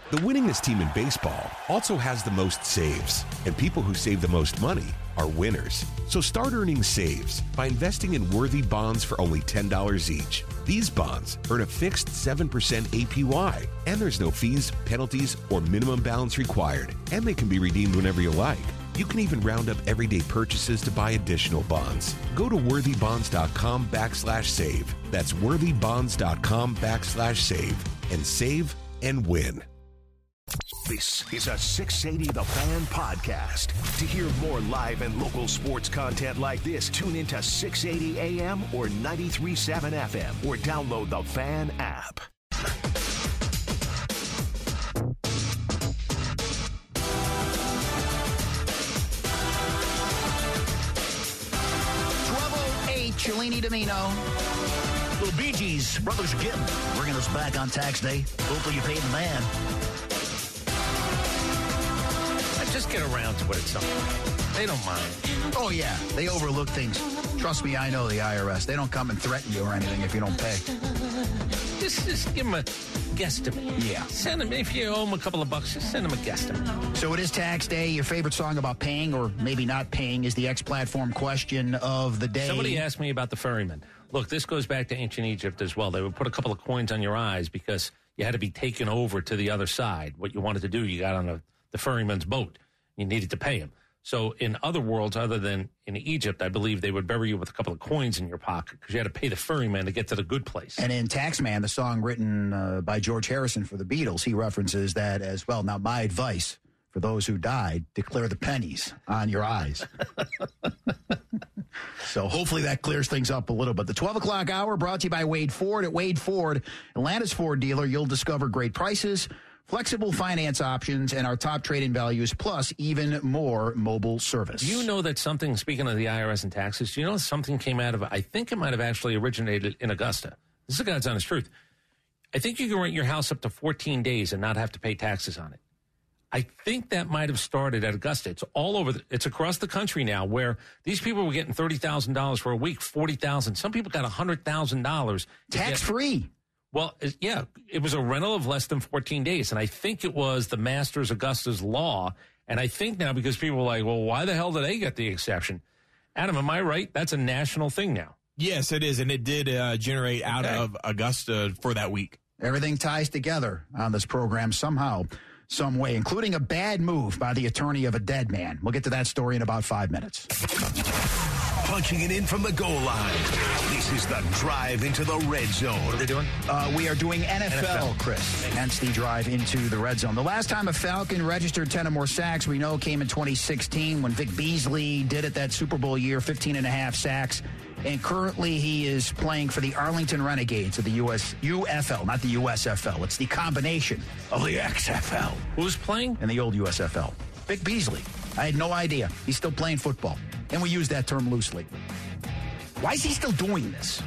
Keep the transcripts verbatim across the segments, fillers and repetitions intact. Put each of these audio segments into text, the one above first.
The winningest team in baseball also has the most saves, and people who save the most money are winners. So start earning saves by investing in worthy bonds for only ten dollars each. These bonds earn a fixed seven percent A P Y, and there's no fees, penalties, or minimum balance required, and they can be redeemed whenever you like. You can even round up everyday purchases to buy additional bonds. Go to worthybonds.com backslash save. That's worthybonds.com backslash save and save and win. This is a six eighty The Fan podcast. To hear more live and local sports content like this, tune into six eighty A M or ninety-three point seven F M or download the Fan app. twelve oh eight, Cellini Domino. Little Bee Gees, Brothers Gibb, bringing us back on tax day. Hopefully you paid the man. Just get around to it at some point. They don't mind. Oh, yeah. They overlook things. Trust me, I know the I R S. They don't come and threaten you or anything if you don't pay. Just, just give them a guesstimate. Yeah. Send them, if you owe them a couple of bucks, just send them a guesstimate. So it is tax day. Your favorite song about paying or maybe not paying is the X-Platform question of the day. Somebody asked me about the ferryman. Look, this goes back to ancient Egypt as well. They would put a couple of coins on your eyes because you had to be taken over to the other side. What you wanted to do, you got on a, the ferryman's boat. You needed to pay him. So in other worlds, other than in Egypt, I believe they would bury you with a couple of coins in your pocket because you had to pay the ferryman to get to the good place. And in Taxman, the song written uh, by George Harrison for the Beatles, he references that as well. Now, my advice for those who died, declare the pennies on your eyes. So hopefully that clears things up a little bit. The twelve o'clock hour brought to you by Wade Ford. At Wade Ford, Atlanta's Ford dealer, you'll discover great prices, flexible finance options, and our top trade-in values, plus even more mobile service. Do you know that something, speaking of the I R S and taxes, do you know something came out of it? I think it might have actually originated in Augusta. This is the God's honest truth. I think you can rent your house up to fourteen days and not have to pay taxes on it. I think that might have started at Augusta. It's all over. The, it's across the country now where these people were getting thirty thousand dollars for a week, forty thousand dollars. Some people got one hundred thousand dollars. Tax-free. Well, yeah, it was a rental of less than fourteen days. And I think it was the Masters Augusta's law. And I think now because people were like, well, why the hell did they get the exception? Adam, am I right? That's a national thing now. Yes, it is. And it did uh, generate out Okay. of Augusta for that week. Everything ties together on this program somehow, some way, including a bad move by the attorney of a dead man. We'll get to that story in about five minutes. Punching it in from the goal line. This is the drive into the red zone. What are they doing? Uh, we are doing N F L, N F L, Chris, hence the drive into the red zone. The last time a Falcon registered ten or more sacks, we know, came in twenty sixteen when Vic Beasley did it that Super Bowl year, fifteen and a half sacks. And currently he is playing for the Arlington Renegades of the U S U F L, not the U S F L. It's the combination of the X F L Who's playing? and the old U S F L. Vic Beasley. I had no idea. He's still playing football. And we use that term loosely. Why is he still doing this?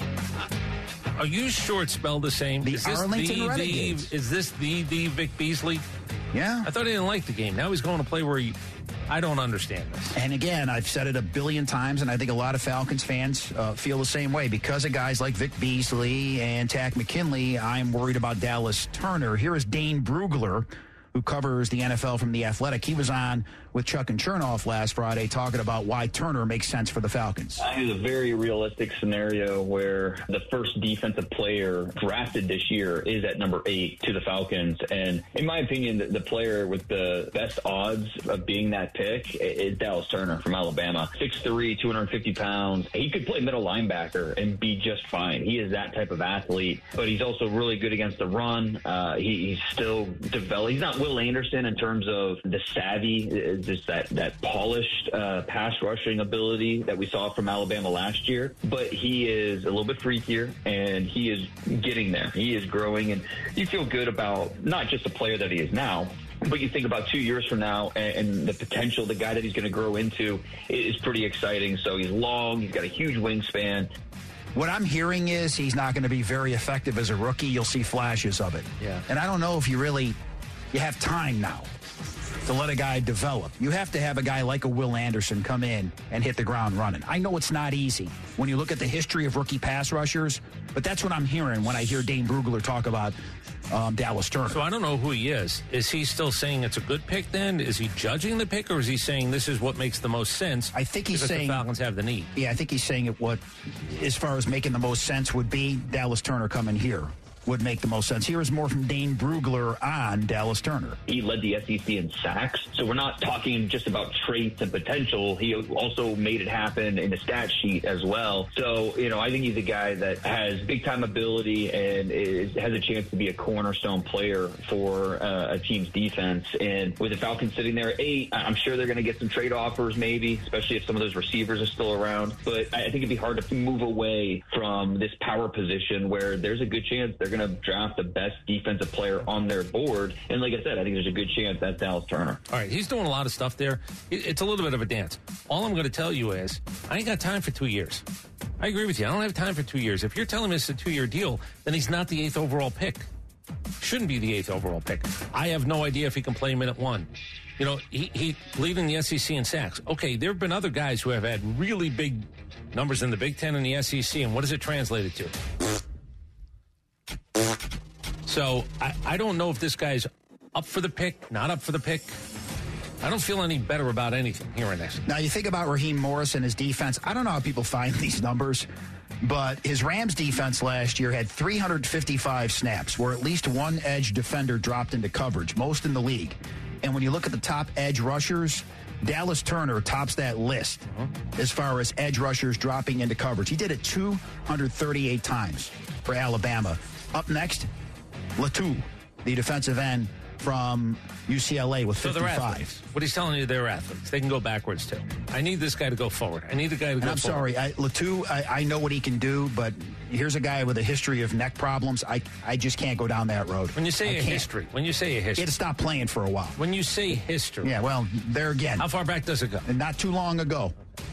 Are you sure it's spelled the same? The is this Arlington the, Renegades. The, is this the, the Vic Beasley? Yeah. I thought he didn't like the game. Now he's going to play where he... I don't understand this. And again, I've said it a billion times, and I think a lot of Falcons fans uh, feel the same way. Because of guys like Vic Beasley and Tack McKinley, I'm worried about Dallas Turner. Here is Dane Brugler, who covers the N F L from The Athletic. He was on with Chuck and Chernoff last Friday talking about why Turner makes sense for the Falcons. I think it's a very realistic scenario where the first defensive player drafted this year is at number eight to the Falcons. And in my opinion, the, the player with the best odds of being that pick is Dallas Turner from Alabama. six three, two hundred fifty pounds. He could play middle linebacker and be just fine. He is that type of athlete, but he's also really good against the run. Uh, he, he's still developed. He's not Will Anderson in terms of the savvy, just that, that polished uh, pass rushing ability that we saw from Alabama last year. But he is a little bit freakier, and he is getting there. He is growing, and you feel good about not just the player that he is now, but you think about two years from now and, and the potential, the guy that he's going to grow into is pretty exciting. So he's long, he's got a huge wingspan. What I'm hearing is he's not going to be very effective as a rookie. You'll see flashes of it. Yeah. And I don't know if you really, you have time now. to let a guy develop. You have to have a guy like a Will Anderson come in and hit the ground running. I know it's not easy when you look at the history of rookie pass rushers, but that's what I'm hearing when I hear Dane Brugler talk about um, Dallas Turner. So I don't know who he is. Is he still saying it's a good pick then? Is he judging the pick, or is he saying this is what makes the most sense? I think he's because saying the Falcons have the need. Yeah, I think he's saying it what, as far as making the most sense would be, Dallas Turner coming here would make the most sense. Here is more from Dane Brugler on Dallas Turner. He led the S E C in sacks, so we're not talking just about traits and potential. He also made it happen in the stat sheet as well. So, you know, I think he's a guy that has big-time ability and is, has a chance to be a cornerstone player for uh, a team's defense. And with the Falcons sitting there at eight, I'm sure they're going to get some trade offers maybe, especially if some of those receivers are still around. But I think it'd be hard to move away from this power position where there's a good chance they're going to draft the best defensive player on their board. And like I said, I think there's a good chance that's Dallas Turner. All right, he's doing a lot of stuff there. It's a little bit of a dance. All I'm going to tell you is I ain't got time for two years. I agree with you. I don't have time for two years. If you're telling me it's a two-year deal, then he's not the eighth overall pick. Shouldn't be the eighth overall pick. I have no idea if he can play minute one. You know, he, he leading the S E C in sacks. Okay, there have been other guys who have had really big numbers in the Big Ten and the S E C, and what does it translate to? So I, I don't know if this guy's up for the pick, not up for the pick. I don't feel any better about anything hearing this. Now, you think about Raheem Morris and his defense. I don't know how people find these numbers, but his Rams defense last year had three hundred fifty-five snaps where at least one edge defender dropped into coverage, most in the league. And when you look at the top edge rushers, Dallas Turner tops that list uh-huh. as far as edge rushers dropping into coverage. He did it two hundred thirty-eight times for Alabama. Up next, Latou, the defensive end from U C L A with so fifty-five. They're athletes. What he's telling you, they're athletes. They can go backwards, too. I need this guy to go forward. I need the guy to and go I'm forward. sorry, I, Latou, I, I know what he can do, but here's a guy with a history of neck problems. I I just can't go down that road. When you say I a can't. history, when you say a history. He had to stop playing for a while. When you say history. Yeah, well, there again. How far back does it go? And not too long ago.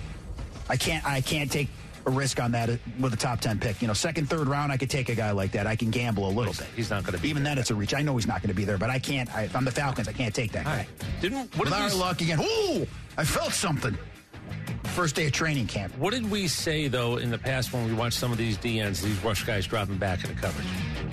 I can't I can't take a risk on that with a top ten pick. You know, second, third round, I could take a guy like that. I can gamble a little he's, bit. He's not going to be Even there. then, it's a reach. I know he's not going to be there, but I can't. I, if I'm the Falcons, I can't take that guy. Right. Didn't what With did our we, luck again. Ooh, I felt something. First day of training camp. What did we say, though, in the past when we watched some of these D Ns, these rush guys dropping back into coverage?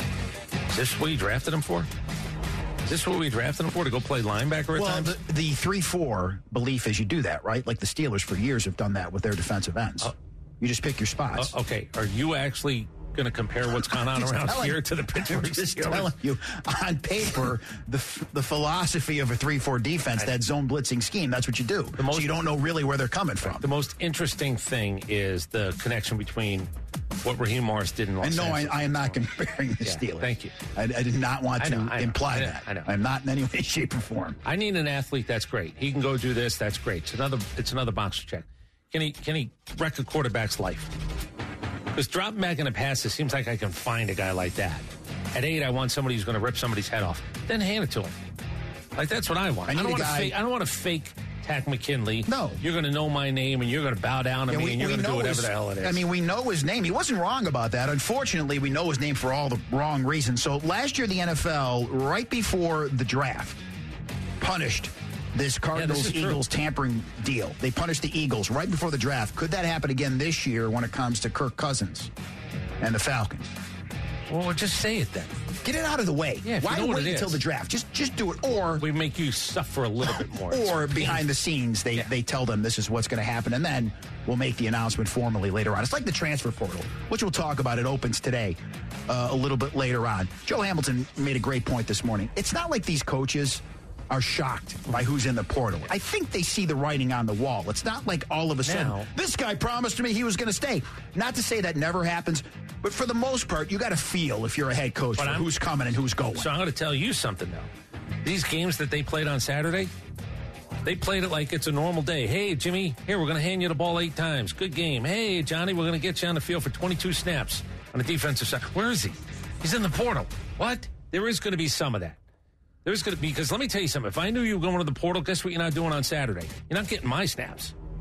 Is this what you drafted them for? Is this what we drafted them for, to go play linebacker at well, times? the, the three four belief is you do that, right? Like the Steelers for years have done that with their defensive ends. Uh, You just pick your spots. Uh, okay, are you actually going to compare what's gone on around telling, here to the Pittsburgh I'm just Steelers? telling you, on paper, the the philosophy of a three four defense, that zone blitzing scheme, that's what you do. most, so you don't know really where they're coming from. The most interesting thing is the connection between what Raheem Morris did in Los And no, Angeles. I, I am not comparing the Yeah, Steelers. thank you. I, I did not want I to know, I know, imply I know, that. I know. I'm not in any way, shape, or form. I need an athlete that's great. He can go do this. That's great. It's another. It's another box to check. Can he? Can he wreck a quarterback's life? Because dropping back in a pass, it seems like I can find a guy like that. At eight, I want somebody who's going to rip somebody's head off. Then hand it to him. Like, that's what I want. I I, need don't a want to guy- fake. I don't want to fake Tack McKinley. No. You're going to know my name, and you're going to bow down to Yeah, me, we- and you're we going to do know whatever his- the hell it is. I mean, we know his name. He wasn't wrong about that. Unfortunately, we know his name for all the wrong reasons. So last year, the N F L, right before the draft, punished this Cardinals-Eagles tampering deal. They punished the Eagles right before the draft. Could that happen again this year when it comes to Kirk Cousins and the Falcons? well, just say it then. Get it out of the way. Yeah, if you Why know what wait it until is. the draft? Just just do it. Or We make you suffer a little bit more. or It's behind the scenes, they, Yeah. they tell them this is what's going to happen, and then we'll make the announcement formally later on. It's like the transfer portal, which we'll talk about. It opens today uh, a little bit later on. Joe Hamilton made a great point this morning. It's not like these coaches are shocked by who's in the portal. I think they see the writing on the wall. It's not like all of a sudden, Now- this guy promised me he was going to stay. Not to say that never happens, but for the most part, you got to feel if you're a head coach But for I'm- who's coming and who's going. So I'm going to tell you something, though. These games that they played on Saturday, they played it like it's a normal day. Hey, Jimmy, here, we're going to hand you the ball eight times. Good game. Hey, Johnny, we're going to get you on the field for twenty-two snaps on the defensive side. Where is he? He's in the portal. What? There is going to be some of that. There's going to be, because let me tell you something. If I knew you were going to the portal, guess what you're not doing on Saturday? You're not getting my snaps.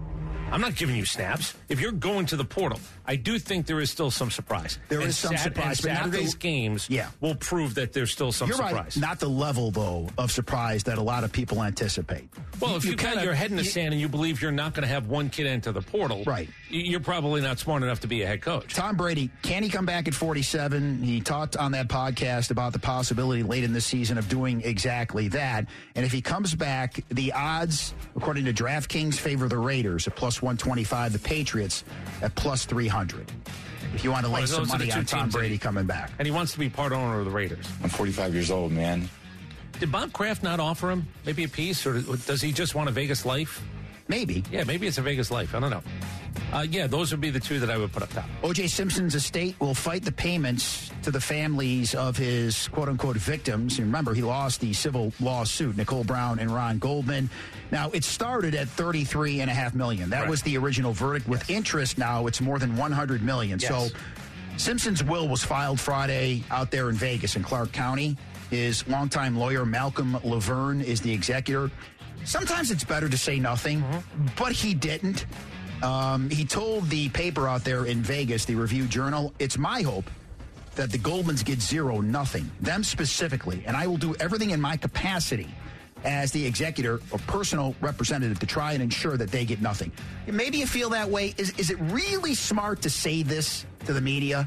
I'm not giving you snaps. If you're going to the portal, I do think there is still some surprise. There and is some Sat- surprise. And but Saturday's the, games yeah. will prove that there's still some You're surprise. Right. Not the level, though, of surprise that a lot of people anticipate. Well, if you, you got kinda, your head in the you, sand and you believe you're not going to have one kid enter the portal, right. you're probably not smart enough to be a head coach. Tom Brady, can he come back at forty-seven? He talked on that podcast about the possibility late in the season of doing exactly that. And if he comes back, the odds, according to DraftKings, favor the Raiders at plus one twenty-five, the Patriots at plus three hundred. If you want to lay well, some money on Tom Brady coming back. And he wants to be part owner of the Raiders. I'm forty-five years old, man. Did Bob Kraft not offer him maybe a piece, or does he just want a Vegas life? Maybe. Yeah, maybe it's a Vegas life. I don't know. Uh, yeah, those would be the two that I would put up top. O J. Simpson's estate will fight the payments to the families of his quote-unquote victims. And remember, he lost the civil lawsuit, Nicole Brown and Ron Goldman. Now, it started at thirty-three point five million dollars. That right. was the original verdict. With yes. interest now, it's more than one hundred million dollars. Yes. So Simpson's will was filed Friday out there in Vegas in Clark County. His longtime lawyer, Malcolm Laverne, is the executor. Sometimes it's better to say nothing, mm-hmm. but he didn't. Um, he told the paper out there in Vegas, the Review Journal, it's my hope that the Goldmans get zero, nothing, them specifically, and I will do everything in my capacity as the executor or personal representative to try and ensure that they get nothing. Maybe you feel that way. Is, is it really smart to say this to the media?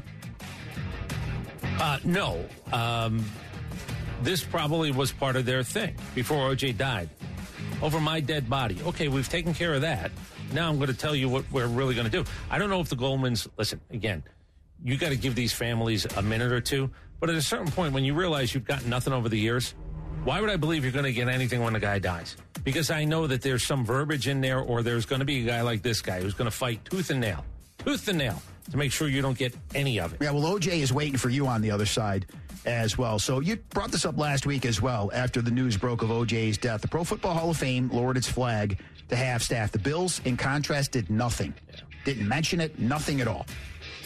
Uh, no. Um, this probably was part of their thing before O J died. Over my dead body. Okay, we've taken care of that. Now I'm going to tell you what we're really going to do. I don't know if the Goldmans, listen, again, you got to give these families a minute or two. But at a certain point, when you realize you've gotten nothing over the years, why would I believe you're going to get anything when the guy dies? Because I know that there's some verbiage in there, or there's going to be a guy like this guy who's going to fight tooth and nail, tooth and nail, to make sure you don't get any of it. Yeah, well, O J is waiting for you on the other side as well. So you brought this up last week as well after the news broke of O J's death. The Pro Football Hall of Fame lowered its flag to half-staff. The Bills, in contrast, did nothing. Yeah. Didn't mention it, nothing at all.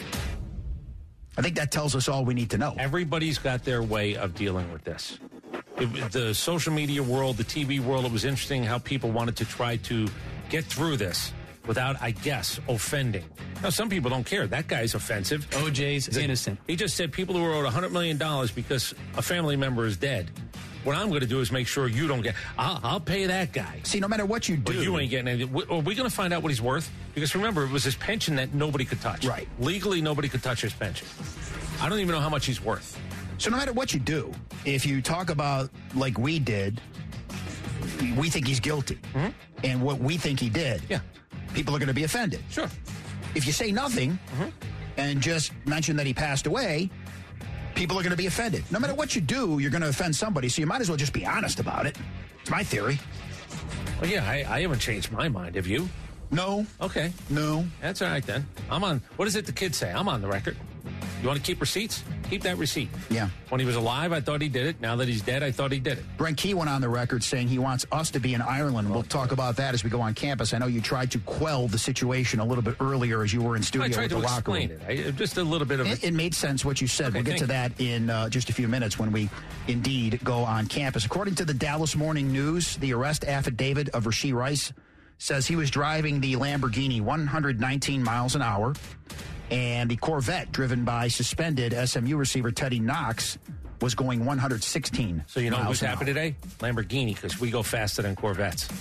I think that tells us all we need to know. Everybody's got their way of dealing with this. It, the social media world, the T V world, it was interesting how people wanted to try to get through this without, I guess, offending. Now, some people don't care. That guy's offensive. O J's innocent. He just said people who are owed one hundred million dollars because a family member is dead. What I'm going to do is make sure you don't get. I'll, I'll pay that guy. See, no matter what you do, but you ain't getting anything. Are we going to find out what he's worth? Because remember, it was his pension that nobody could touch. Right. Legally, nobody could touch his pension. I don't even know how much he's worth. So no matter what you do, if you talk about like we did, we think he's guilty, mm-hmm. and what we think he did, yeah, people are going to be offended. Sure. If you say nothing mm-hmm. and just mention that he passed away, people are going to be offended. No matter what you do, you're going to offend somebody, so you might as well just be honest about it. It's my theory. Well, yeah, I, I haven't changed my mind. Have you? No. Okay. No. That's all right, then. I'm on, what does it the kids say? I'm on the record. You want to keep receipts? Keep that receipt. Yeah. When he was alive, I thought he did it. Now that he's dead, I thought he did it. Brent Key went on the record saying he wants us to be in Ireland. We'll talk about that as we go on campus. I know you tried to quell the situation a little bit earlier as you were in studio I tried with to the locker room. explain it. I, just a little bit of it. It made sense what you said. Okay, we'll get to that in uh, just a few minutes when we indeed go on campus. According to the Dallas Morning News, the arrest affidavit of Rashee Rice says he was driving the Lamborghini one hundred nineteen miles an hour. And the Corvette, driven by suspended S M U receiver Teddy Knox, was going one hundred sixteen. So you know what's happened today? Lamborghini, because we go faster than Corvettes.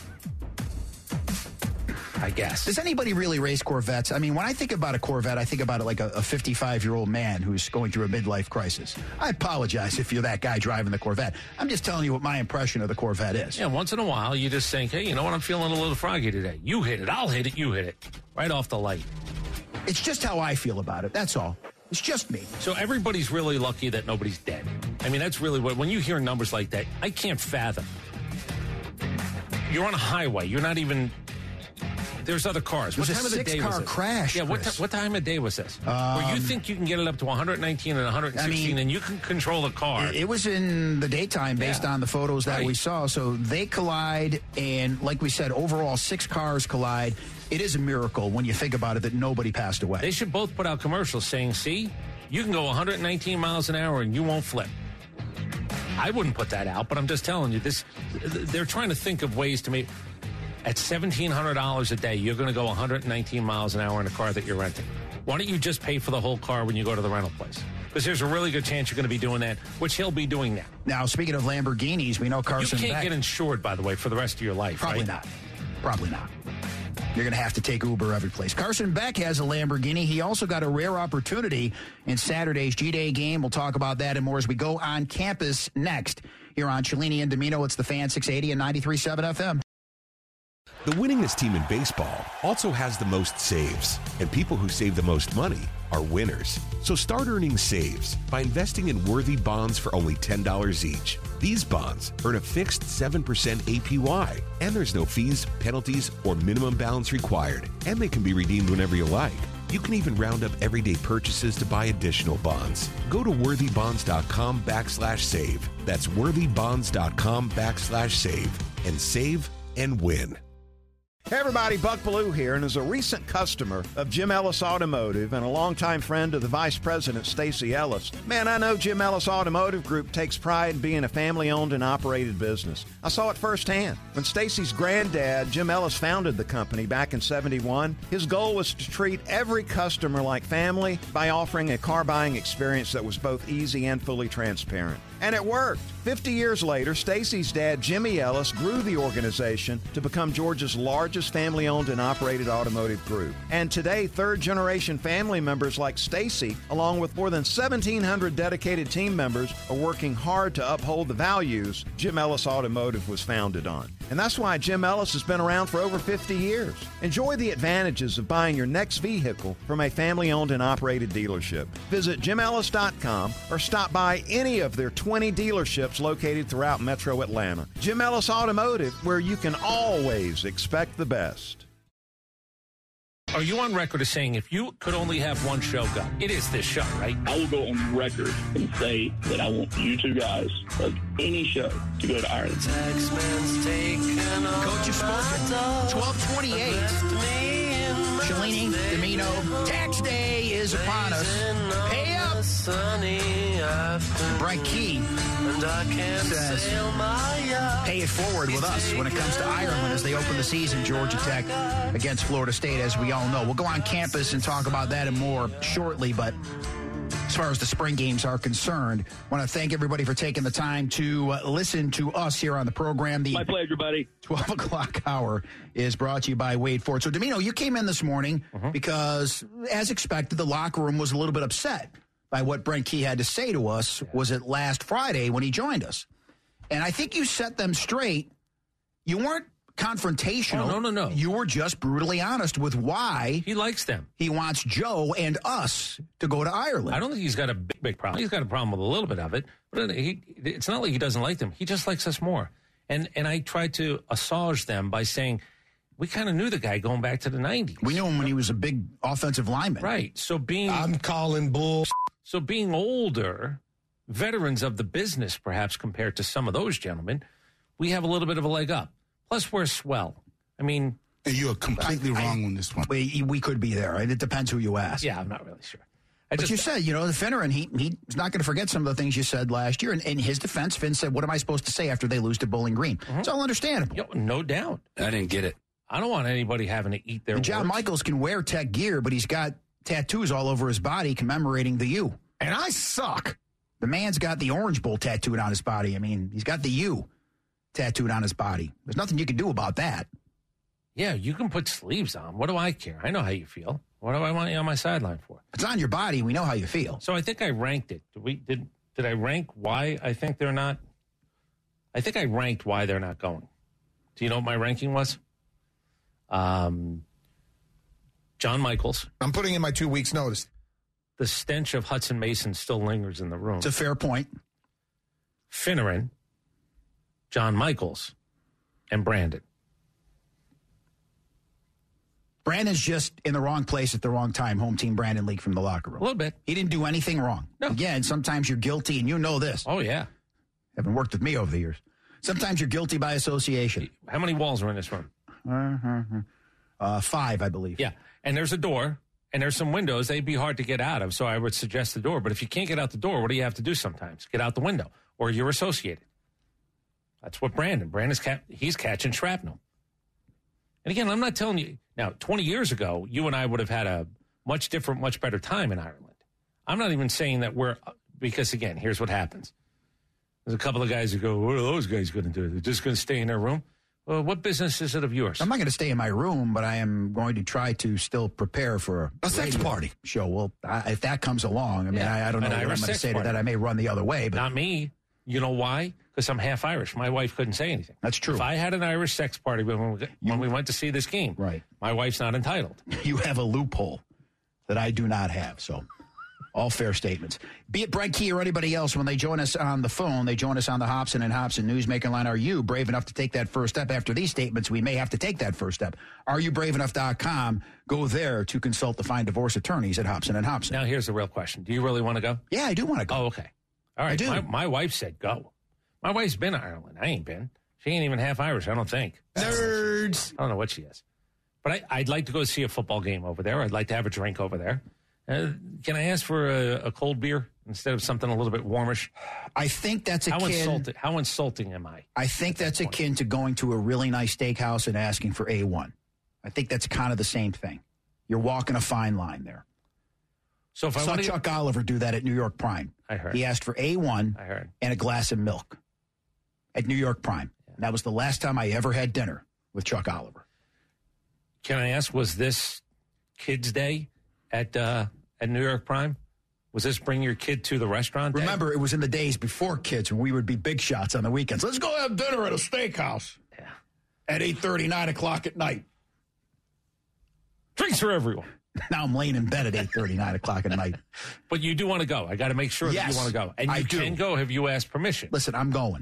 I guess. Does anybody really race Corvettes? I mean, when I think about a Corvette, I think about it like a fifty-five-year-old man who's going through a midlife crisis. I apologize if you're that guy driving the Corvette. I'm just telling you what my impression of the Corvette is. Yeah, once in a while, you just think, hey, you know what? I'm feeling a little froggy today. You hit it. I'll hit it. You hit it. Right off the light. It's just how I feel about it. That's all. It's just me. So everybody's really lucky that nobody's dead. I mean, that's really what, when you hear numbers like that, I can't fathom. You're on a highway. You're not even, there's other cars. What time of the day was it? It was a six-car crash, Yeah, what, t- what time of day was this? Um, Where you think you can get it up to one hundred nineteen and one hundred sixteen, I mean, and you can control the car. It was in the daytime based yeah. on the photos that right. we saw. So they collide, and like we said, overall, six cars collide. It is a miracle when you think about it that nobody passed away. They should both put out commercials saying, see, you can go one hundred nineteen miles an hour and you won't flip. I wouldn't put that out, but I'm just telling you, this. They're trying to think of ways to make. At seventeen hundred dollars a day, you're going to go one hundred nineteen miles an hour in a car that you're renting. Why don't you just pay for the whole car when you go to the rental place? Because there's a really good chance you're going to be doing that, which he'll be doing now. Now, speaking of Lamborghinis, we know Carson You can't Beck, get insured, by the way, for the rest of your life, Probably right? not. Probably not. You're going to have to take Uber every place. Carson Beck has a Lamborghini. He also got a rare opportunity in Saturday's G-Day game. We'll talk about that and more as we go on campus next. Here on Cellini and Domino, it's the Fan six eighty and ninety-three point seven F M. The winningest team in baseball also has the most saves, and people who save the most money are winners. So start earning saves by investing in worthy bonds for only ten dollars each. These bonds earn a fixed seven percent A P Y, and there's no fees, penalties, or minimum balance required, and they can be redeemed whenever you like. You can even round up everyday purchases to buy additional bonds. Go to worthybonds.com backslash save. That's worthybonds.com backslash save and save and win. Hey everybody, Buck Bellew here, and as a recent customer of Jim Ellis Automotive and a longtime friend of the Vice President, Stacy Ellis, man, I know Jim Ellis Automotive Group takes pride in being a family-owned and operated business. I saw it firsthand. When Stacy's granddad, Jim Ellis, founded the company back in seventy-one, his goal was to treat every customer like family by offering a car buying experience that was both easy and fully transparent. And it worked. Fifty years later, Stacy's dad, Jimmy Ellis, grew the organization to become Georgia's largest family-owned and operated automotive group. And today, third-generation family members like Stacy, along with more than seventeen hundred dedicated team members, are working hard to uphold the values Jim Ellis Automotive was founded on. And that's why Jim Ellis has been around for over fifty years. Enjoy the advantages of buying your next vehicle from a family-owned and operated dealership. Visit jim ellis dot com or stop by any of their twenty dealerships located throughout Metro Atlanta. Jim Ellis Automotive, where you can always expect the best. Are you on record as saying if you could only have one show go, it is this show, right? I will go on record and say that I want you two guys of any show to go to Ireland. Coach has spoken. twelve twenty-eight. Cellini, Domino, tax day is upon us. Pay up. Brent Key says, pay it forward with us when it comes to Ireland as they open the season, Georgia Tech against Florida State, as we all know. We'll go on campus and talk about that and more shortly, but as far as the spring games are concerned, I want to thank everybody for taking the time to uh, listen to us here on the program. The My pleasure, buddy. twelve o'clock hour is brought to you by Wade Ford. So, Domino, you came in this morning mm-hmm. because, as expected, the locker room was a little bit upset by what Brent Key had to say to us. Yeah. Was it last Friday when he joined us? And I think you set them straight. You weren't confrontational. Oh, no, no, no. You were just brutally honest with why he likes them. He wants Joe and us to go to Ireland. I don't think he's got a big, big problem. He's got a problem with a little bit of it, but he, it's not like he doesn't like them. He just likes us more. And and I tried to assuage them by saying, we kind of knew the guy going back to the nineties. We knew him when he was a big offensive lineman. Right. So being I'm calling bull. So being older, veterans of the business, perhaps compared to some of those gentlemen, we have a little bit of a leg up. Plus, we're swell. I mean, and you are completely I, wrong I, on this one. We, we could be there. It depends who you ask. Yeah, I'm not really sure. I but just, you said, you know, the Finneran, he he's not going to forget some of the things you said last year. And in his defense, Finn said, "What am I supposed to say after they lose to Bowling Green?" Mm-hmm. It's all understandable. Yo, no doubt. I didn't get it. I don't want anybody having to eat their and John words. Michaels can wear Tech gear, but he's got tattoos all over his body commemorating the U. And I suck. The man's got the Orange Bowl tattooed on his body. I mean, he's got the U tattooed on his body. There's nothing you can do about that. Yeah, you can put sleeves on. What do I care? I know how you feel. What do I want you on my sideline for? It's on your body. We know how you feel. So I think I ranked it. Did we did did I rank why I think they're not? I think I ranked why they're not going. Do you know what my ranking was? Um, John Michaels. I'm putting in my two weeks' notice. The stench of Hudson Mason still lingers in the room. It's a fair point. Finneran, John Michaels, and Brandon. Brandon's just in the wrong place at the wrong time. Home team Brandon League from the locker room. A little bit. He didn't do anything wrong. No. Again, sometimes you're guilty, and you know this. Oh, yeah. Having worked with me over the years. Sometimes you're guilty by association. How many walls are in this room? Uh, uh, five, I believe. Yeah. And there's a door, and there's some windows. They'd be hard to get out of, so I would suggest the door. But if you can't get out the door, what do you have to do sometimes? Get out the window, or you're associated. That's what Brandon. Brandon's ca- he's catching shrapnel. And again, I'm not telling you now. twenty years ago, you and I would have had a much different, much better time in Ireland. I'm not even saying that we're because again, here's what happens. There's a couple of guys who go, "What are those guys going to do? They're just going to stay in their room." Well, what business is it of yours? I'm not going to stay in my room, but I am going to try to still prepare for a, A sex party. show. Well, I, if that comes along, I mean, Yeah, I, I don't know an what I'm Irish going to sex say to party. that. I may run the other way, but Not me. You know why? Because I'm half Irish. My wife couldn't say anything. That's true. If I had an Irish sex party when we, when we went to see this game, Right. my wife's not entitled. you have a loophole that I do not have. So, all fair statements. Be it Brett Key or anybody else, when they join us on the phone, they join us on the Hobson and Hobson Newsmaker line. Are you brave enough to take that first step? After these statements, we may have to take that first step. Are you brave enough dot com? Go there to consult the fine divorce attorneys at Hobson and Hobson. Now, here's the real question. Do you really want to go? Yeah, I do want to go. Oh, okay. All right. I do. My, my wife said go. My wife's been to Ireland. I ain't been. She ain't even half Irish, I don't think. Nerds. I don't know what she is. But I, I'd like to go see a football game over there. I'd like to have a drink over there. Uh, can I ask for a, a cold beer instead of something a little bit warmish? I think that's How akin. insulting, how insulting am I? I think that's akin to going to a really nice steakhouse and asking for A one. I think that's kind of the same thing. You're walking a fine line there. So if I saw want to Chuck Oliver do that at New York Prime. I heard. He asked for A one I heard. and a glass of milk at New York Prime. And that was the last time I ever had dinner with Chuck Oliver. Can I ask, was this Kids Day at uh, at New York Prime? Was this bring your kid to the restaurant day? Remember, it was in the days before kids when we would be big shots on the weekends. Let's go have dinner at a steakhouse Yeah. at eight thirty, nine o'clock at night. Drinks for everyone. Now I'm laying in bed at eight thirty, nine o'clock at night. But you do want to go. I got to make sure that Yes, you want to go. And you I do. can go. Have you asked permission? Listen, I'm going.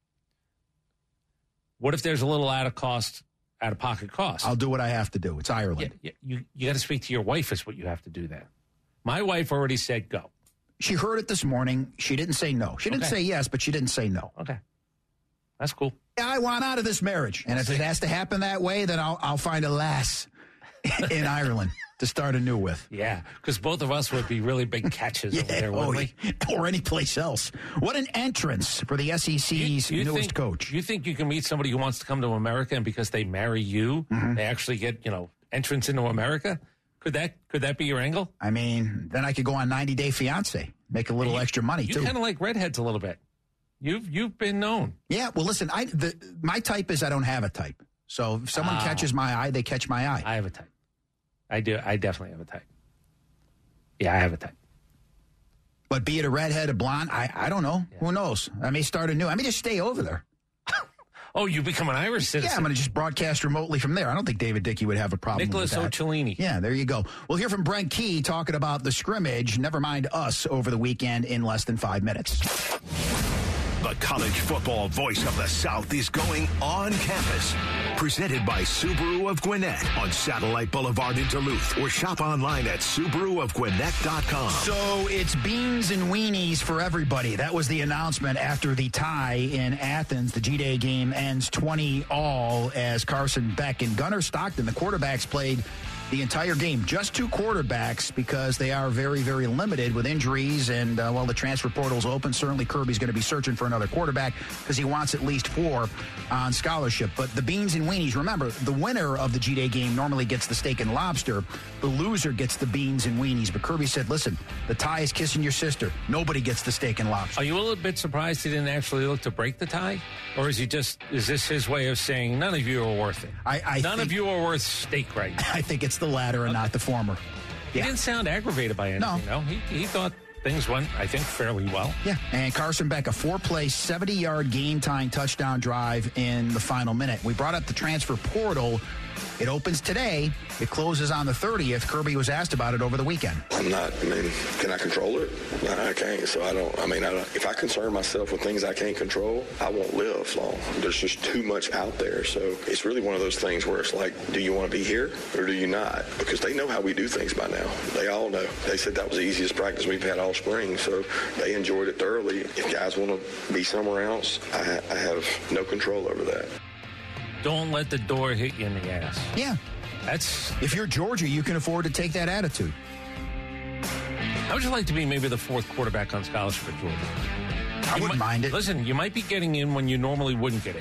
What if there's a little out of cost, out of pocket cost? I'll do what I have to do. It's Ireland. Yeah, yeah, you you got to speak to your wife is what you have to do then. My wife already said go. She heard it this morning. She didn't say no. She didn't Okay. say yes, but she didn't say no. Okay. That's cool. I want out of this marriage. And if it has to happen that way, then I'll, I'll find a lass in Ireland to start anew with. Yeah, because both of us would be really big catches over there, oh, wouldn't we? or any place else. What an entrance for the S E C's You newest think, coach. You think you can meet somebody who wants to come to America and because they marry you, Mm-hmm. they actually get, you know, entrance into America? Could that could that be your angle? I mean, then I could go on ninety Day Fiancé, make a little You- extra money, You too. kind of like redheads a little bit. You've you've been known. Yeah, well, listen, I the, my type is I don't have a type. So if someone Ah. catches my eye, they catch my eye. I have a type. I do. I definitely have a type. Yeah, I have a type. But be it a redhead, a blonde, I, I don't know. Who knows? I may start anew. I may just stay over there. Oh, you become an Irish citizen. Yeah, I'm going to just broadcast remotely from there. I don't think David Dickey would have a problem Nicholas with that. Ocellini. Yeah, there you go. We'll hear from Brent Key talking about the scrimmage, never mind us, over the weekend in less than five minutes. The college football voice of the South is going on campus. Presented by Subaru of Gwinnett on Satellite Boulevard in Duluth, or shop online at Subaru of Gwinnett dot com. So it's beans and weenies for everybody. That was the announcement after the tie in Athens. The G-Day game ends twenty all as Carson Beck and Gunnar Stockton, the quarterbacks, played the entire game. Just two quarterbacks because they are very, very limited with injuries. And, uh, well, the transfer portal's open. Certainly Kirby's going to be searching for another quarterback because he wants at least four on scholarship. But the beans and weenies, remember, the winner of the G-Day game normally gets the steak and lobster. The loser gets the beans and weenies. But Kirby said, listen, the tie is kissing your sister. Nobody gets the steak and lobster. Are you a little bit surprised he didn't actually look to break the tie? Or is he just, is this his way of saying, none of you are worth it? I, I none think, of you are worth steak right now. I think it's the latter and not the former. He Yeah. didn't sound aggravated by anything, no. He, he thought things went, I think, fairly well. Yeah, and Carson Beck, a four-play, seventy-yard game-tying touchdown drive in the final minute. We brought up the transfer portal. It opens today. It closes on the thirtieth. Kirby was asked about it over the weekend. I'm not, I mean, can I control it? I can't. So I don't, I mean, I don't, if I concern myself with things I can't control, I won't live long. There's just too much out there. So it's really one of those things where it's like, do you want to be here or do you not? Because they know how we do things by now. They all know. They said that was the easiest practice we've had all spring. So they enjoyed it thoroughly. If guys want to be somewhere else, I, I have no control over that. Don't let the door hit you in the ass. Yeah. That's. If you're Georgia, you can afford to take that attitude. How would you like to be maybe the fourth quarterback on scholarship at Georgia? I You wouldn't might- mind it. Listen, you might be getting in when you normally wouldn't get in.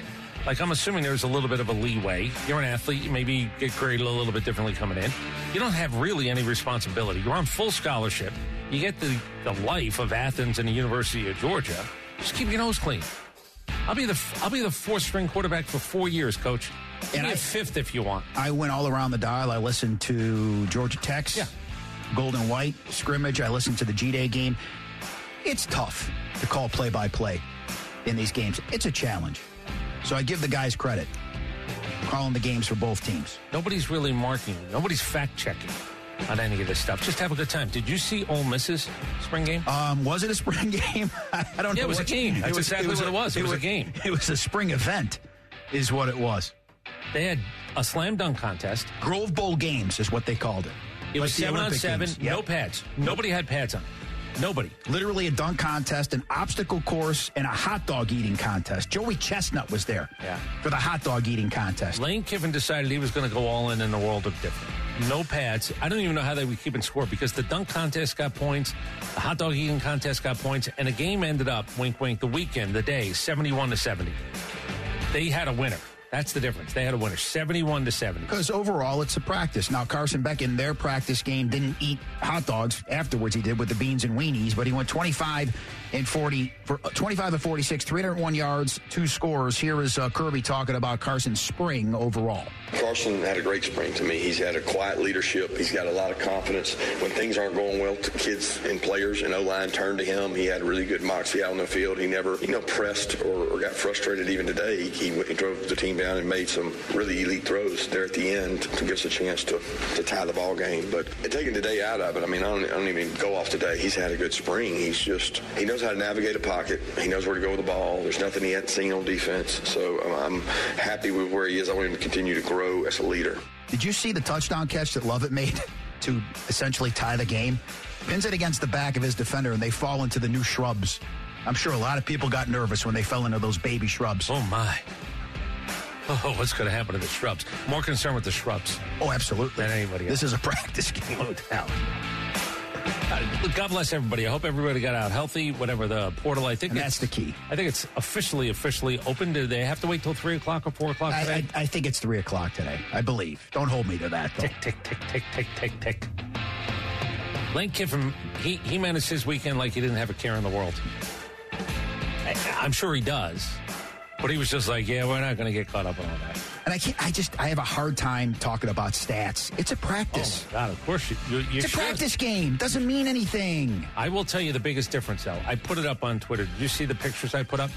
Like, I'm assuming there's a little bit of a leeway. You're an athlete. You maybe get graded a little bit differently coming in. You don't have really any responsibility. You're on full scholarship. You get the, the life of Athens and the University of Georgia. Just keep your nose clean. I'll be the I'll be the fourth string quarterback for four years, Coach. Give me a fifth if you want. I went all around the dial. I listened to Georgia Tech's yeah. Gold and White scrimmage. I listened to the G-Day game. It's tough to call play-by-play in these games. It's a challenge. So I give the guys credit, calling the games for both teams. Nobody's really marking you. Nobody's fact-checking on any of this stuff. Just have a good time. Did you see Ole Miss's spring game? Um, was it a spring game? I don't know. Yeah, it was a game. That's it was, exactly it was what a, it was. It, it was, was a game. It was a spring event is what it was. They had a slam dunk contest. Grove Bowl games is what they called it. It was like seven on seven, yep. no pads. Nobody had pads on. Nobody. Literally a dunk contest, an obstacle course, and a hot dog eating contest. Joey Chestnut was there yeah. for the hot dog eating contest. Lane Kiffin decided he was going to go all in in the world of different. No pads. I don't even know how they were keeping score because the dunk contest got points, the hot dog eating contest got points, and the game ended up, wink, wink, the weekend, the day, seventy-one to seventy. They had a winner. That's the difference. They had a winner, seventy-one to seventy. Because overall, it's a practice. Now, Carson Beck in their practice game didn't eat hot dogs. Afterwards, he did with the beans and weenies, but he went twenty-five and forty for uh, twenty-five and forty-six, three hundred one yards, two scores. Here is uh, Kirby talking about Carson's spring overall. Carson had a great spring to me. He's had a quiet leadership. He's got a lot of confidence. When things aren't going well, kids and players and O-line turn to him. He had really good moxie out on the field. He never, you know, pressed or, or got frustrated. Even today, he, he drove the team down and made some really elite throws there at the end to give us a chance to, to tie the ball game. But taking today out of it, I mean, I don't, I don't even go off today. He's had a good spring. He's just, he knows how to navigate a pocket. He knows where to go with the ball. There's nothing he hasn't seen on defense. So I'm, I'm happy with where he is. I want him to continue to grow as a leader. Did you see the touchdown catch that Lovett made to essentially tie the game? Pins it against the back of his defender, and they fall into the new shrubs. I'm sure a lot of people got nervous when they fell into those baby shrubs. Oh, my. Oh, what's going to happen to the shrubs? More concerned with the shrubs. Oh, absolutely. Than anybody else. This is a practice game. No doubt. God bless everybody. I hope everybody got out healthy, whatever the portal. I think and that's the key. I think it's officially, officially open. Do they have to wait till three o'clock or four o'clock today? I, I, I think it's three o'clock today, I believe. Don't hold me to that, though. Tick, tick, tick, tick, tick, tick, tick. Lane Kiffin, he, he managed his weekend like he didn't have a care in the world. I, I'm sure he does. But he was just like, yeah, we're not going to get caught up on all that. And I can't, I just, I have a hard time talking about stats. It's a practice. Oh, my God, of course. You, you, you it's a sure practice game. Doesn't mean anything. I will tell you the biggest difference, though. I put it up on Twitter. Did you see the pictures I put up?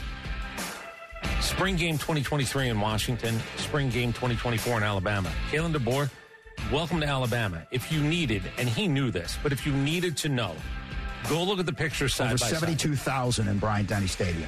Spring game twenty twenty-three in Washington. Spring game twenty twenty-four in Alabama. Kalen DeBoer, welcome to Alabama. If you needed, and he knew this, but if you needed to know, go look at the pictures side Over by side. seventy-two thousand in Bryant-Denny Stadium.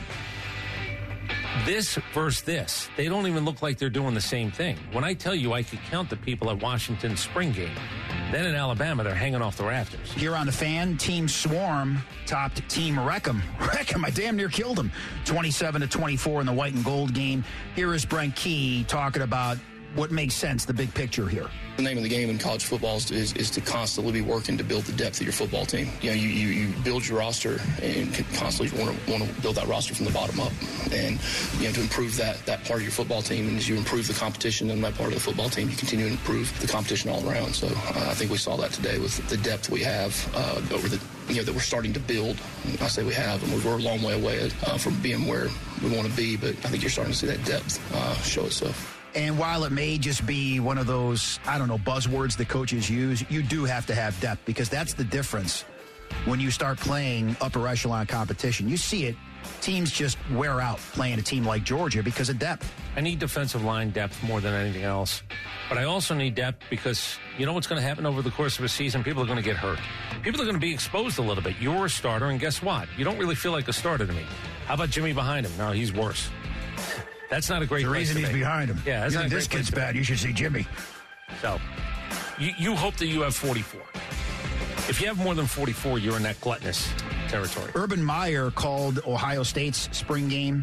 This versus this, they don't even look like they're doing the same thing. When I tell you I could count the people at Washington's spring game, then in Alabama, they're hanging off the rafters. Here on the Fan, Team Swarm topped Team Wreckham. Wreckham, I damn near killed him. twenty-seven to twenty-four in the white and gold game. Here is Brent Key talking about what makes sense, the big picture here. The name of the game in college football is, is, is to constantly be working to build the depth of your football team. You know, you, you, you build your roster and constantly want to want to build that roster from the bottom up, and you know to improve that that part of your football team. And as you improve the competition in that part of the football team, you continue to improve the competition all around. So uh, I think we saw that today with the depth we have uh, over the you know that we're starting to build. I say we have, and we're a long way away uh, from being where we want to be. But I think you're starting to see that depth uh, show itself. And while it may just be one of those, I don't know, buzzwords that coaches use, you do have to have depth, because that's the difference when you start playing upper echelon competition. You see it. Teams just wear out playing a team like Georgia because of depth. I need defensive line depth more than anything else. But I also need depth because you know what's going to happen over the course of a season? People are going to get hurt. People are going to be exposed a little bit. You're a starter, and guess what? You don't really feel like a starter to me. How about Jimmy behind him? No, he's worse. That's not a great the place reason to he's be. behind him. Yeah, that's you not think a this great kid's place to bad. be. You should see Jimmy. So, you, you hope that you have forty-four. If you have more than forty-four, you're in that gluttonous territory. Urban Meyer called Ohio State's spring game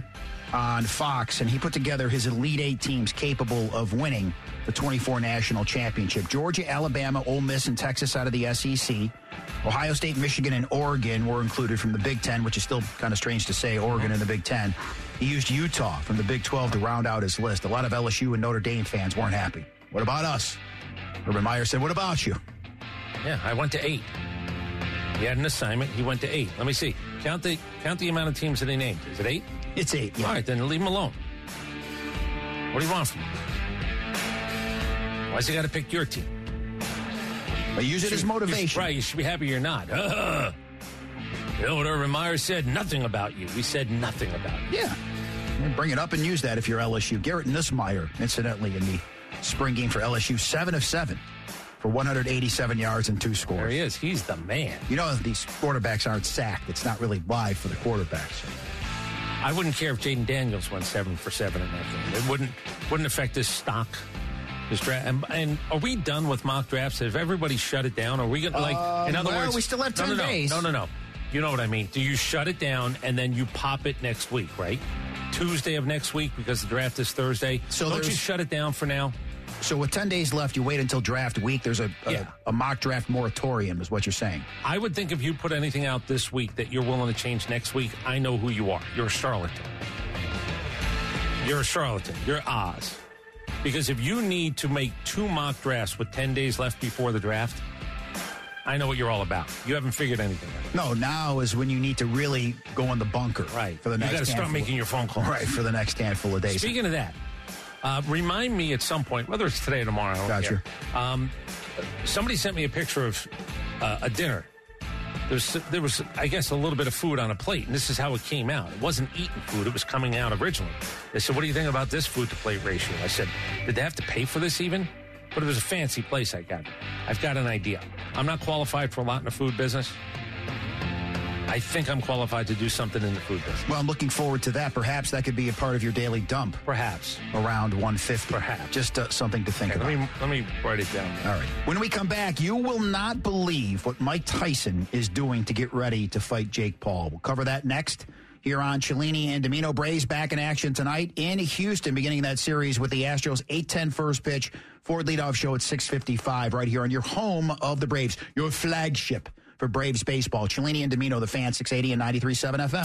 on Fox, and he put together his Elite Eight teams capable of winning the twenty-four national championship. Georgia, Alabama, Ole Miss, and Texas out of the S E C. Ohio State, Michigan, and Oregon were included from the Big Ten, which is still kind of strange to say, Oregon in the Big Ten. He used Utah from the Big twelve to round out his list. A lot of L S U and Notre Dame fans weren't happy. What about us? Urban Meyer said, what about you? Yeah, I went to eight. He had an assignment. He went to eight. Let me see. Count the count the amount of teams that he named. Is it eight? It's eight, yeah. All right, then leave him alone. What do you want from him? Why's he got to pick your team? But use it as motivation. Right, you should be happy you're not. Uh, you know what Urban Meyer said? Nothing about you. We said nothing about you. Yeah. Bring it up and use that if you're L S U. Garrett Nussmeier, incidentally, in the spring game for L S U, seven of seven for one hundred eighty-seven yards and two scores. There he is. He's the man. You know, these quarterbacks aren't sacked. It's not really live for the quarterbacks. I wouldn't care if Jaden Daniels went seven for seven in that game. It wouldn't wouldn't affect his stock. His draft. And, and are we done with mock drafts? Have everybody shut it down? Are we going to, like, um, in other well, words? we still have ten no, no, no, days. No, no, no. You know what I mean. Do you shut it down and then you pop it next week, right? Tuesday of next week because the draft is Thursday. So don't you shut it down for now? So with ten days left, you wait until draft week. There's a, a, Yeah. a mock draft moratorium is what you're saying. I would think if you put anything out this week that you're willing to change next week, I know who you are. You're a charlatan. You're a charlatan. You're Oz. Because if you need to make two mock drafts with ten days left before the draft, I know what you're all about. You haven't figured anything out. No, now is when you need to really go in the bunker. Right. For the You next got to start handful- making your phone calls. Right, for the next handful of days. Speaking of that, uh, remind me at some point, whether it's today or tomorrow, I don't Gotcha. care. Um, somebody sent me a picture of uh, a dinner. There's, there was, I guess, a little bit of food on a plate, and this is how it came out. It wasn't eaten food. It was coming out originally. They said, what do you think about this food-to-plate ratio? I said, did they have to pay for this even? But it was a fancy place I got. I've got an idea. I'm not qualified for a lot in the food business. I think I'm qualified to do something in the food business. Well, I'm looking forward to that. Perhaps that could be a part of your daily dump. Perhaps. Around one fifty. Perhaps. Just uh, something to think Okay, about. let me, let me write it down. All right. When we come back, you will not believe what Mike Tyson is doing to get ready to fight Jake Paul. We'll cover that next here on Cellini and Domino. Braves back in action tonight in Houston, beginning that series with the Astros. eight ten first pitch. Ford leadoff show at six fifty-five right here on your home of the Braves, your flagship for Braves baseball. Cellini and Domino, the Fan, six eighty and ninety-three point seven F M.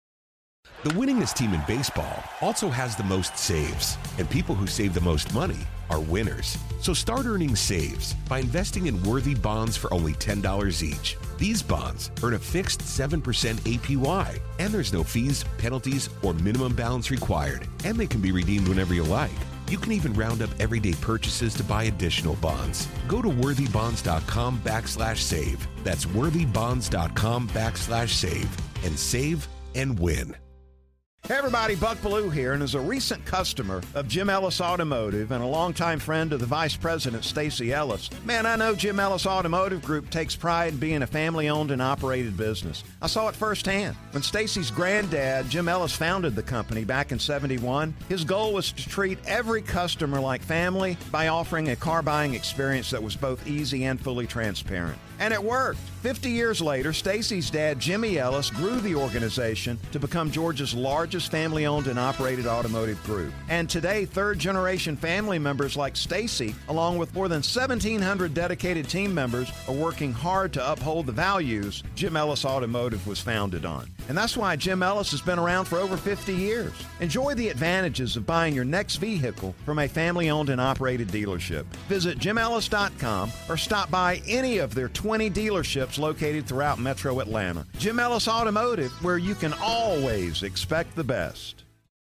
The winningest team in baseball also has the most saves, and people who save the most money are winners. So start earning saves by investing in worthy bonds for only ten dollars each. These bonds earn a fixed seven percent A P Y, and there's no fees, penalties, or minimum balance required, and they can be redeemed whenever you like. You can even round up everyday purchases to buy additional bonds. Go to worthybonds.com backslash save. That's worthybonds.com backslash save and save and win. Hey everybody, Buck Bellew here, and as a recent customer of Jim Ellis Automotive and a longtime friend of the Vice President, Stacey Ellis, man, I know Jim Ellis Automotive Group takes pride in being a family-owned and operated business. I saw it firsthand. When Stacey's granddad, Jim Ellis, founded the company back in seventy-one, his goal was to treat every customer like family by offering a car buying experience that was both easy and fully transparent. And it worked. fifty years later, Stacey's dad, Jimmy Ellis, grew the organization to become Georgia's largest family-owned and operated automotive group. And today, third-generation family members like Stacey, along with more than seventeen hundred dedicated team members, are working hard to uphold the values Jim Ellis Automotive was founded on. And that's why Jim Ellis has been around for over fifty years. Enjoy the advantages of buying your next vehicle from a family-owned and operated dealership. Visit jim ellis dot com or stop by any of their twenty dealerships located throughout Metro Atlanta. Jim Ellis Automotive, where you can always expect the best.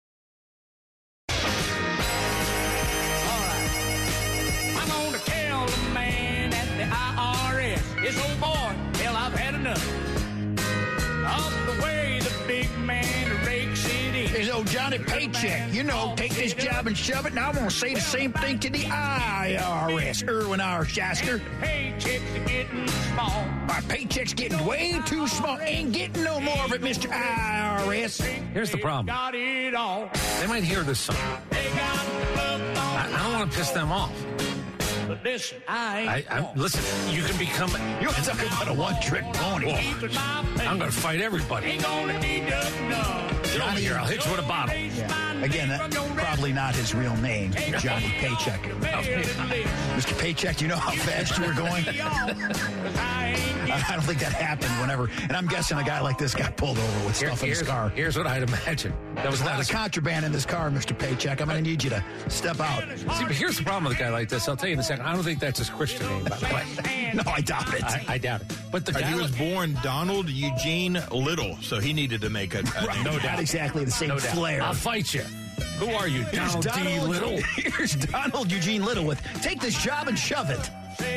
I'm gonna tell the man at the I R S, this old boy, hell, I've had enough of the way the big man rakes it in. There's old Johnny Paycheck. You know, take this job and shove it, and I want to say the same thing to the I R S. Erwin R. Shasker. Paychecks are getting small. My paycheck's getting way too small. Ain't getting no more of it, Mister I R S. Here's the problem. Got it all. They might hear this song. They got love on. I, I don't want to piss them off. But listen, I ain't I, I, listen, you can become. You're talking about a one-trick pony. I'm going to fight everybody. Ain't gonna deduct none. Get over here. I'll hit you with a bottle. Yeah. Again, that, probably not his real name, Johnny Paycheck. Mister Paycheck, do you know how fast you were going? I don't think that happened whenever. And I'm guessing a guy like this got pulled over with stuff Here, in his car. Here's what I'd imagine. That was There's a not lot of contraband in this car, Mister Paycheck. I'm going to need you to step out. See, but here's the problem with a guy like this. I'll tell you in a second. I don't think that's his Christian name, by the way. No, I doubt it. I, I doubt it. But the Uh, guy he was born Donald Eugene Little, so he needed to make a, a Right, name. no doubt. Not exactly the same no doubt. flair. I'll fight you. Who are you, Here's Donald, D. Donald Little? Here's Donald Eugene Little with "Take this job and shove it."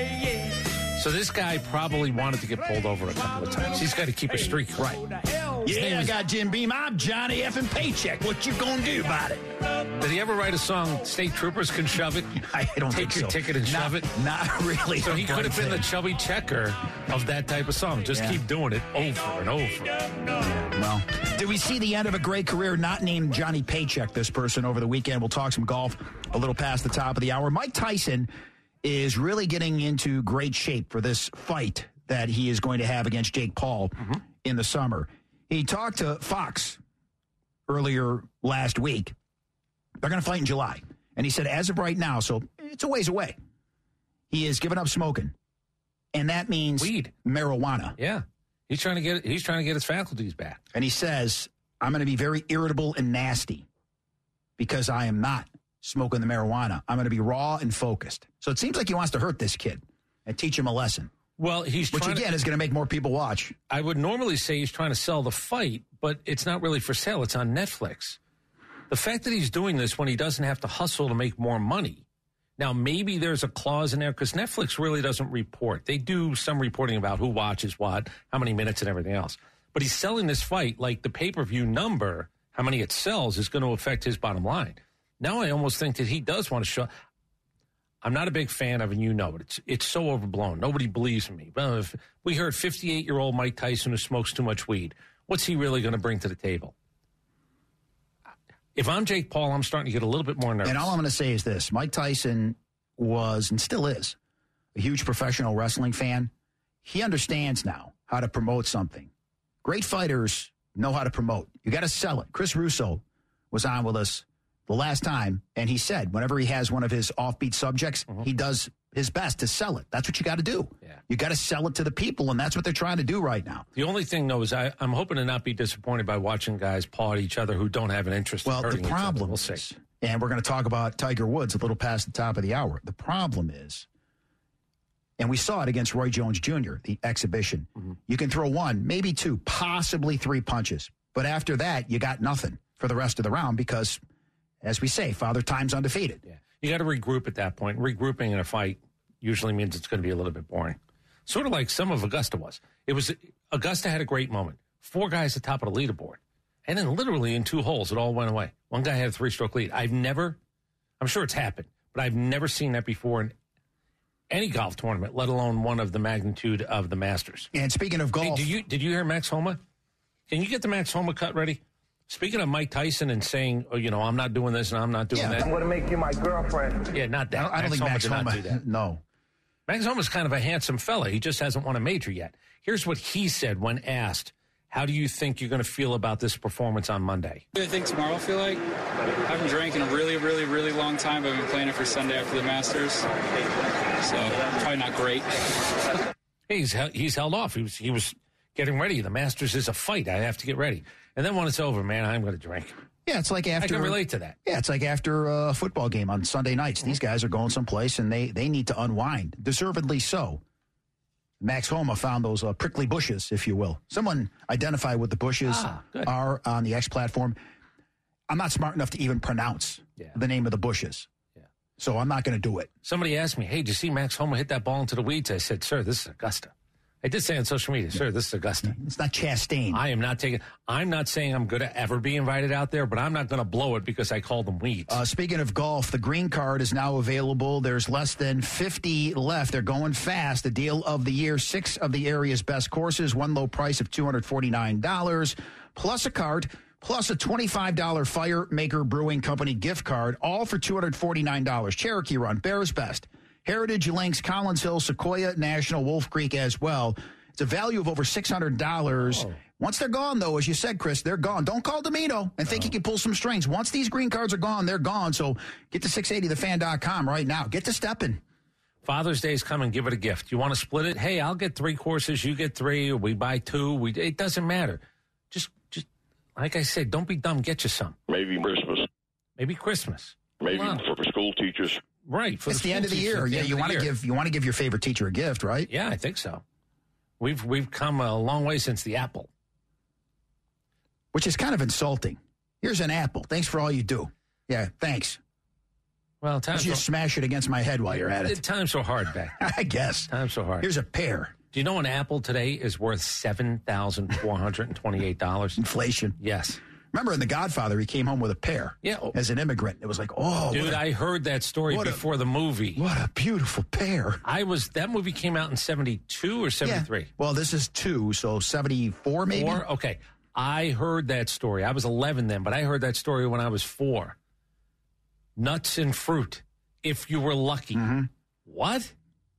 So this guy probably wanted to get pulled over a couple of times. He's got to keep a streak right. Yeah, I got Jim Beam. I'm Johnny effing Paycheck. What you gonna do about it? Did he ever write a song, State Troopers Can Shove It? I don't Take think your so. ticket and Not- shove it? Not really. So he could have been the One chubby checker of that type of song. Just Yeah. keep doing it over and over. thing. Well, did we see the end of a great career not named Johnny Paycheck, this person, over the weekend? We'll talk some golf a little past the top of the hour. Mike Tyson is really getting into great shape for this fight that he is going to have against Jake Paul Mm-hmm. in the summer. He talked to Fox earlier last week. They're going to fight in July. And he said, as of right now, so it's a ways away, he has given up smoking. And that means weed, marijuana. Yeah. He's trying to get he's trying to get his faculties back. And he says, I'm going to be very irritable and nasty because I am not smoking the marijuana. I'm going to be raw and focused. So it seems like he wants to hurt this kid and teach him a lesson. Well, he's Which, trying again, to, is going to make more people watch. I would normally say he's trying to sell the fight, but it's not really for sale. It's on Netflix. The fact that he's doing this when he doesn't have to hustle to make more money. Now, maybe there's a clause in there because Netflix really doesn't report. They do some reporting about who watches what, how many minutes and everything else. But he's selling this fight like the pay-per-view number, how many it sells, is going to affect his bottom line. Now I almost think that he does want to show. I'm not a big fan of, and you know it. It's it's so overblown. Nobody believes in me. Well, if we heard fifty-eight-year-old Mike Tyson who smokes too much weed, what's he really going to bring to the table? If I'm Jake Paul, I'm starting to get a little bit more nervous. And all I'm going to say is this. Mike Tyson was, and still is, a huge professional wrestling fan. He understands now how to promote something. Great fighters know how to promote. You got to sell it. Chris Russo was on with us the last time, and he said whenever he has one of his offbeat subjects, mm-hmm. he does his best to sell it. That's what you got to do. Yeah. You got to sell it to the people, and that's what they're trying to do right now. The only thing, though, is I, I'm hoping to not be disappointed by watching guys paw at each other who don't have an interest well, in hurting the problem each other. We'll is, see. And we're going to talk about Tiger Woods a little past the top of the hour. The problem is, and we saw it against Roy Jones Junior, the exhibition. Mm-hmm. You can throw one, maybe two, possibly three punches. But after that, you got nothing for the rest of the round because, as we say, Father Time's undefeated. Yeah. You got to regroup at that point. Regrouping in a fight usually means it's going to be a little bit boring. Sort of like some of Augusta was. It was Augusta had a great moment. Four guys at the top of the leaderboard. And then literally in two holes, it all went away. One guy had a three-stroke lead. I've never, I'm sure it's happened, but I've never seen that before in any golf tournament, let alone one of the magnitude of the Masters. And speaking of golf. Hey, did you, did you hear Max Homa? Can you get the Max Homa cut ready? Speaking of Mike Tyson and saying, oh, you know, I'm not doing this and I'm not doing yeah, that. I'm going to make you my girlfriend. Yeah, not that. I don't, I don't think Max Homa, did not do that. No. Max Homa's kind of a handsome fella. He just hasn't won a major yet. Here's what he said when asked, how do you think you're going to feel about this performance on Monday? What do you think tomorrow will feel like? I haven't drank in a really, really, really long time. I've been planning for Sunday after the Masters. So, probably not great. He's he's held off. He was he was getting ready. The Masters is a fight. I have to get ready. And then when it's over, man, I'm going to drink. Yeah, it's like after. I can relate to that. Yeah, it's like after a football game on Sunday nights. These guys are going someplace and they, they need to unwind. Deservedly so. Max Homa found those uh, prickly bushes, if you will. Someone identified what the bushes ah, are on the X platform. I'm not smart enough to even pronounce yeah. the name of the bushes. Yeah. So I'm not going to do it. Somebody asked me, hey, did you see Max Homa hit that ball into the weeds? I said, sir, this is Augusta. I did say on social media, sir, this is Augusta. It's not Chastain. I am not taking, I'm not saying I'm going to ever be invited out there, but I'm not going to blow it because I called them weeds. Uh, speaking of golf, the green card is now available. There's less than fifty left. They're going fast. The deal of the year, six of the area's best courses, one low price of two hundred forty-nine dollars, plus a cart, plus a twenty-five dollars Fire Maker Brewing Company gift card, all for two hundred forty-nine dollars. Cherokee Run, Bears Best, Heritage Links, Collins Hill, Sequoia National, Wolf Creek as well. It's a value of over six hundred dollars. Oh. Once they're gone, though, as you said, Chris, they're gone. Don't call Domino and think you can pull some strings. Once these green cards are gone, they're gone. So get to six eighty the fan dot com right now. Get to stepping. Father's Day's coming. Give it a gift. You want to split it? Hey, I'll get three courses. You get three. Or we buy two. We It doesn't matter. Just, just like I said, don't be dumb. Get you some. Maybe Christmas. Maybe Christmas. Maybe for school teachers. Right. For it's the, the end of the year. Yeah, you want to give you want to give your favorite teacher a gift, right? Yeah, I think so. We've we've come a long way since the apple. Which is kind of insulting. Here's an apple. Thanks for all you do. Yeah, thanks. Well, times you just smash it against my head while you're at it. Time's so hard back. I guess. Time's so hard. Here's a pear. Do you know an apple today is worth seven thousand four hundred twenty-eight dollars? Inflation. Yes. Remember in The Godfather, he came home with a pear. Yeah. As an immigrant. It was like, oh. Dude, a, I heard that story before a, the movie. What a beautiful pear. I was, that movie came out in seventy-two or seventy-three? Yeah. Well, this is two, so seventy-four maybe? Four? Okay. I heard that story. I was eleven then, but I heard that story when I was four. Nuts and fruit, if you were lucky. Mm-hmm. What?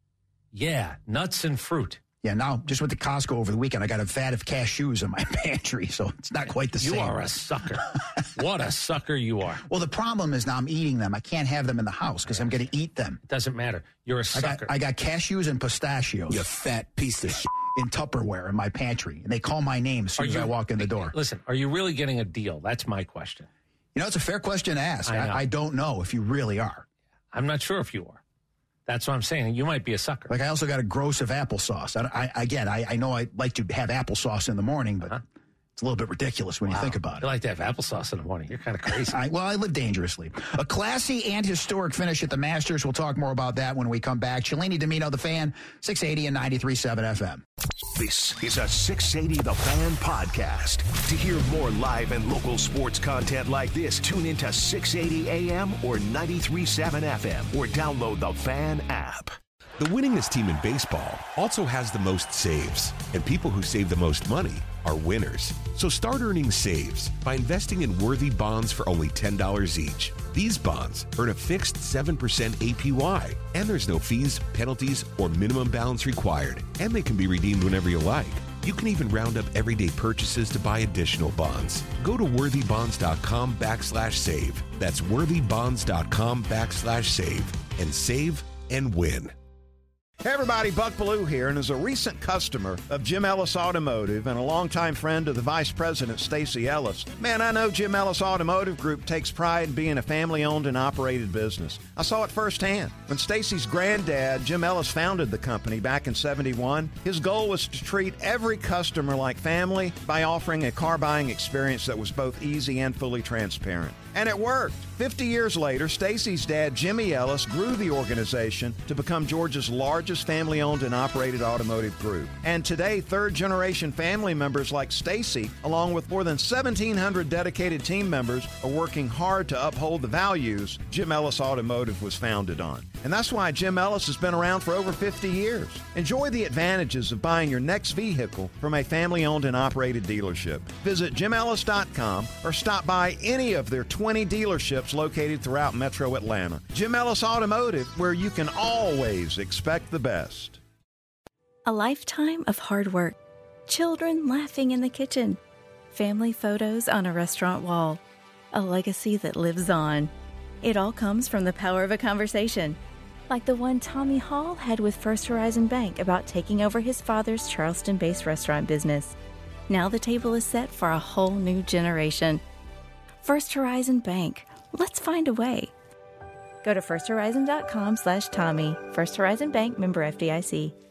Yeah, nuts and fruit. Yeah, now, just went to Costco over the weekend. I got a vat of cashews in my pantry, so it's not quite the you same. You are a sucker. What a sucker you are. Well, the problem is now I'm eating them. I can't have them in the house because I'm going to eat them. It doesn't matter. You're a sucker. I got, I got cashews and pistachios. You fat piece of shit. In Tupperware in my pantry. And they call my name as soon are as you, I walk in the door. Listen, are you really getting a deal? That's my question. You know, it's a fair question to ask. I, I, I don't know if you really are. I'm not sure if you are. That's what I'm saying. You might be a sucker. Like, I also got a gross of applesauce. I, I, again, I, I know I like to have applesauce in the morning, but uh-huh. it's a little bit ridiculous when wow. you think about it. You like to have applesauce in the morning. You're kind of crazy. I, well, I live dangerously. A classy and historic finish at the Masters. We'll talk more about that when we come back. Cellini Domino, The Fan, six eighty and ninety-three point seven F M. This is a six eighty The Fan podcast. To hear more live and local sports content like this, tune into six eighty A M or ninety-three point seven F M or download the Fan app. The winningest team in baseball also has the most saves, and people who save the most money are winners. So start earning saves by investing in worthy bonds for only ten dollars each. These bonds earn a fixed seven percent A P Y, and there's no fees, penalties, or minimum balance required, and they can be redeemed whenever you like. You can even round up everyday purchases to buy additional bonds. Go to worthybonds.com backslash save. That's worthybonds.com backslash save and save and win. Hey everybody, Buck Bellew here, and as a recent customer of Jim Ellis Automotive and a longtime friend of the Vice President, Stacey Ellis, man, I know Jim Ellis Automotive Group takes pride in being a family-owned and operated business. I saw it firsthand. When Stacey's granddad, Jim Ellis, founded the company back in seventy-one, his goal was to treat every customer like family by offering a car buying experience that was both easy and fully transparent. And it worked. Fifty years later, Stacey's dad, Jimmy Ellis, grew the organization to become Georgia's largest family-owned and operated automotive group. And today, third-generation family members like Stacey, along with more than seventeen hundred dedicated team members, are working hard to uphold the values Jim Ellis Automotive was founded on. And that's why Jim Ellis has been around for over fifty years. Enjoy the advantages of buying your next vehicle from a family-owned and operated dealership. Visit jim ellis dot com or stop by any of their twenty dealerships located throughout Metro Atlanta. Jim Ellis Automotive, where you can always expect the best. A lifetime of hard work, children laughing in the kitchen, family photos on a restaurant wall, a legacy that lives on. It all comes from the power of a conversation, like the one Tommy Hall had with First Horizon Bank about taking over his father's Charleston-based restaurant business. Now the table is set for a whole new generation. First Horizon Bank. Let's find a way. Go to first horizon dot com slash Tommy. First Horizon Bank, member F D I C.